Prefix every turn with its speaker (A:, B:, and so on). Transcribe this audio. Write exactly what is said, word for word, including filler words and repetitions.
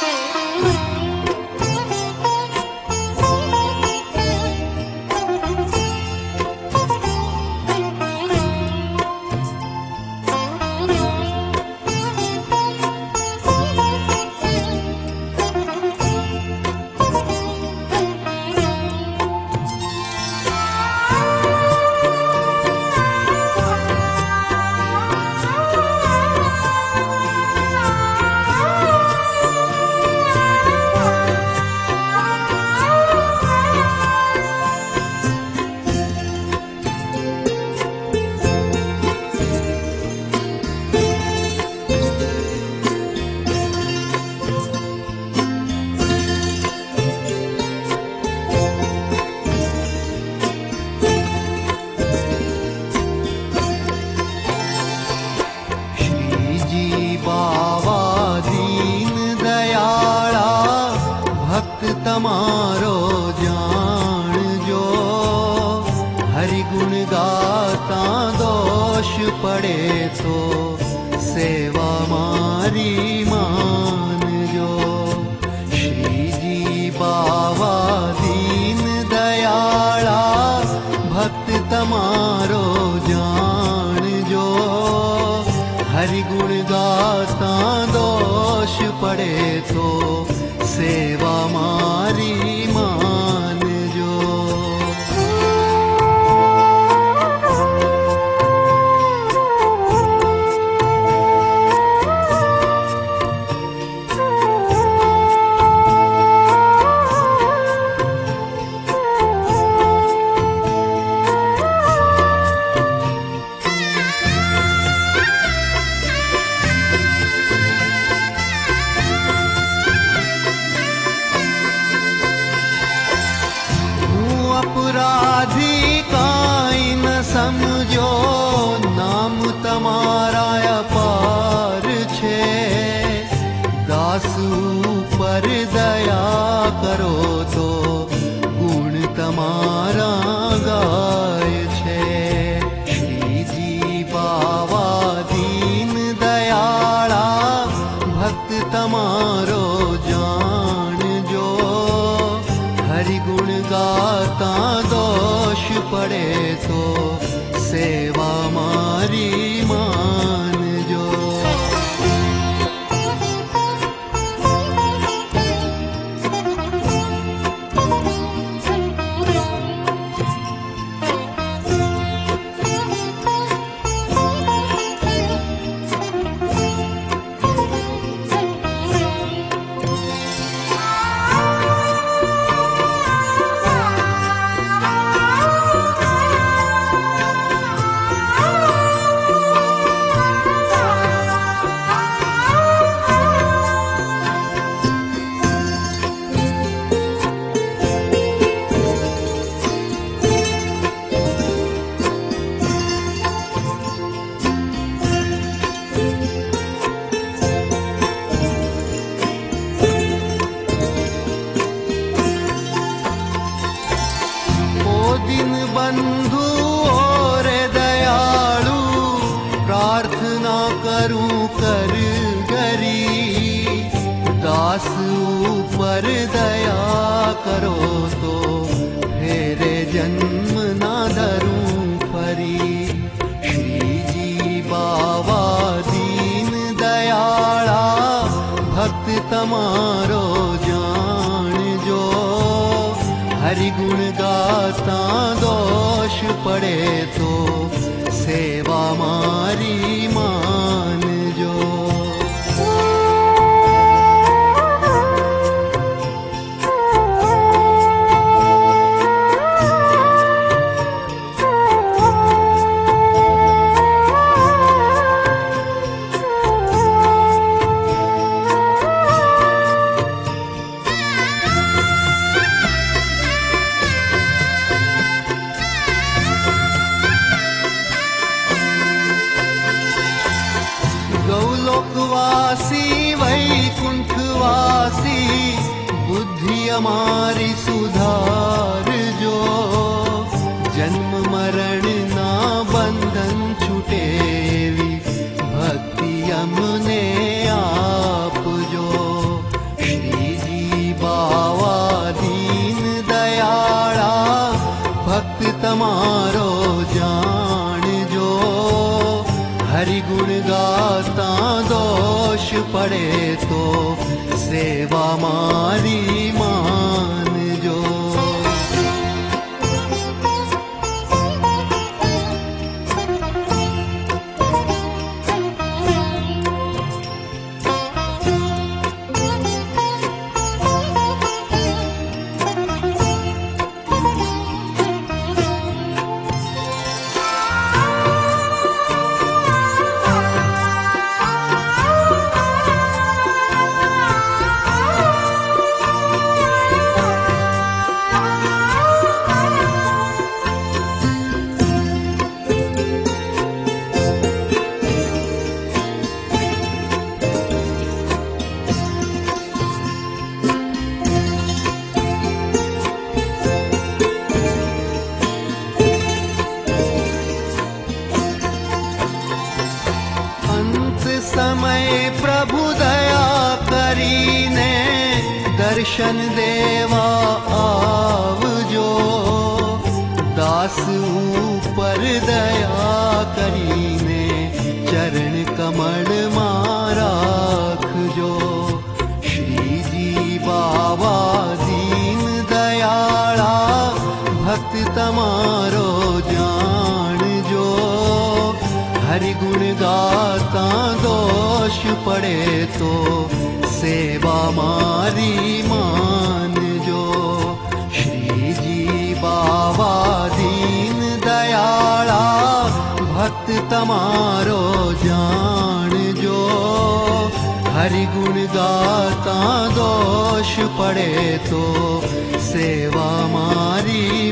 A: तमारो जान जो हरि गुण गाता दोष पड़े तो सेवा मारी मान जो। श्री जी बाबा दीन दयाला भक्त तमारो जान जो हरि गुण गाता दोष पड़े तो सेवा मारी मान जो। अपराधी काई न समझो नाम तमारा अपार छे दास पर दया करो तो गुण तमारा गाय छे। श्री जी बाबा दीन दयाला भक्त तमारो जान जो हरि गुण गाता दोष पड़े तो सेवा मारी मान जो। बंधु और दयालु प्रार्थना करूं कर गरी दास ऊपर दया करो तो फेरे जन्म ना धरूं फरी। श्री जी बाबा दीन दयाला भक्त तमारो जान जो हरि गुण गाता दोष पड़े तो सेवा मारी मान जो। गौलोकवासी वैकुंठवासी बुद्धि हमारी सुधार जो जन्म मरण ना बंधन छुटेवी भक्ति हमने आप जो। श्री तो सेवा मारी मानजो। समय प्रभु दया करीने दर्शन देवा आवजो। दास ऊपर दया करीने चरण कमल मां राखजो। श्री जी बाबा दीन दयाला भक्त तमारो जाणजो। हरि गुण गाता दोष पड़े तो सेवा मारी मानजो। श्री जी बाबा दीन दयाला भक्त तमारो जाणजो। हरि गुण गाता दोष पड़े तो सेवा मारी